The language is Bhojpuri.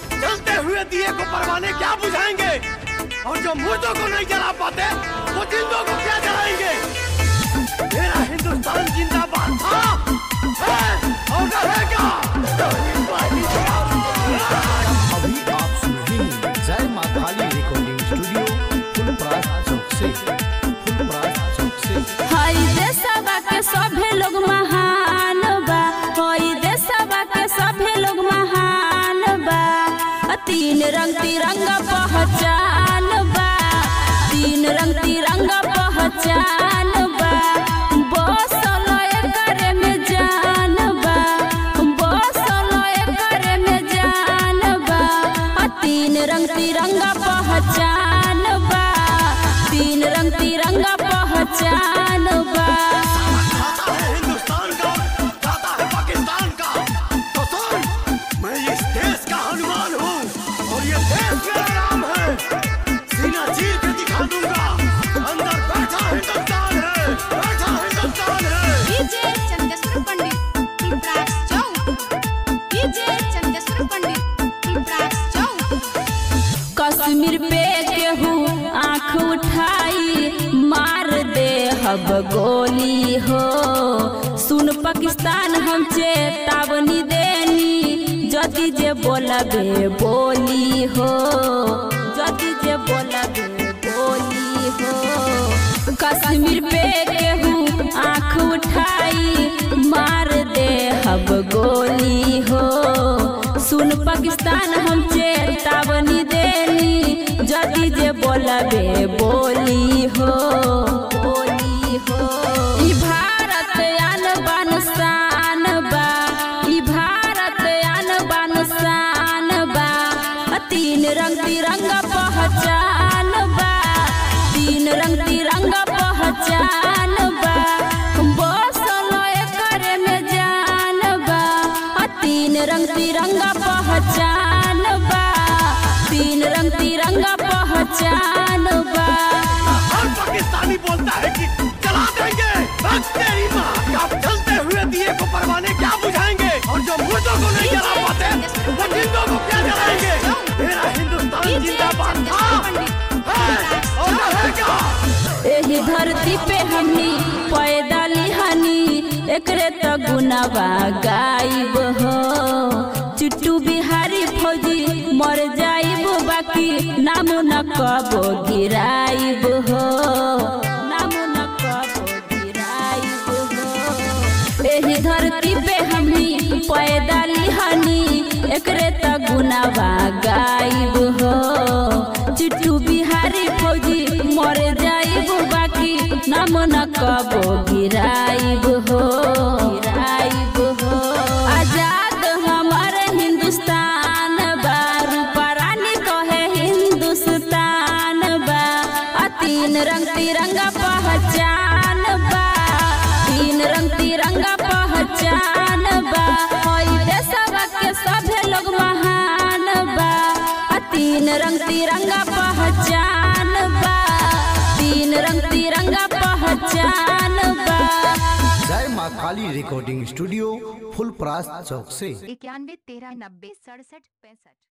जलते हुए दिए को परवाने क्या बुझाएंगे, और जो मुर्दों को नहीं जला पाते वो जिंदों को क्या जलाएंगे। मेरा हिंदुस्तान जिंदाबाद था, है और रहेगा। अभी आप सुन रहे हैं जय मां काली रिकॉर्डिंग स्टूडियो फुलपरास चौक से। हई देशवा के सभे लोग महान बा, हई देशवा के सभे लोग महान बा। तीन रंग तिरंगा पहचान बा, तीन रंग तिरंगा पहचान बा। बसल एकरे में जान बा, बसल एकरे में जान बा। तीन रंग तिरंगा पहचान बा, तीन रंग तिरंगा पहचान बा। खाता है हिंदुस्तान का, खाता है पाकिस्तान का। तो सुन, मैं इस देश का हनुमान हूँ और ये देश मेरा नाम है। सीना चीर के दिखा दूंगा, अंदर बैठा हिंदुस्तान है, बैठा हिंदुस्तान है। DJ Chandeshwar Pandit Phulparas Chowk, DJ Chandeshwar Pandit Phulparas Chowk. कश्मीर पे केहू आँख उठाई मार दे हब गोली हो। सुन पाकिस्तान हम चेतावनी देनी, जदि जे बोलबे बोली हो, जदि जे बोलबे बोली हो। कश्मीर पे केहू आँख उठाई मार दे हब गोली हो। सुन पाकिस्तान हम चेतावनी देनी, जदि जे बोलबे बोली हो, बोली हो। ई भारत आन बान शान बा, ई भारत आन बान शान बा। तीन रंग तिरंगा पहचान बा, तीन रंग तिरंगा पहचान बा। बसल एकरे में जान बा, तीन रंग तिरंगा पहचान बा, तीन रंग तिरंगा पहचान बा। हर पाकिस्तानी बोलता है कि जला देंगे, तेरी माँ का जलते हुए दिए को परवाने क्या बुझाएंगे, और जो मुर्दों को नहीं जला पाते वो जिंदों को क्या जलाएंगे। मेरा हिंदुस्तान जिंदाबाद था, है और रहेगा। एही धरती पे हमनी पैदा लिहानी, एकरे तो गुनावा गायब हो। चिट्टू बिहारी फौजी मर जाइब, बाकी नाम न कबो गिराइब हो, नाम न कबो गिराइब हो। एही धरती पे हमनी पैदा लिहानी, एकरे तो गुनावा गायब हो। चिट्टू बिहारी फौजी मर जाइब, बाकी नाम न कबो गिराइब हो, गिराइब हो। आजाद हमार हिंदुस्तान बा, रूपा रानी कहे हिंदुस्तान बा। तीन रंग तिरंगा पहचान बा, तीन रंग तिरंगा पहचान बा। हई देशवा के सभे लोग महान बा, तीन रंग तिरंगा पहचान बा, तीन रंग तिरंगा पहचान बा। जय मां काली रिकॉर्डिंग स्टूडियो फुलपरास चौक से। 91 13 90 67 65।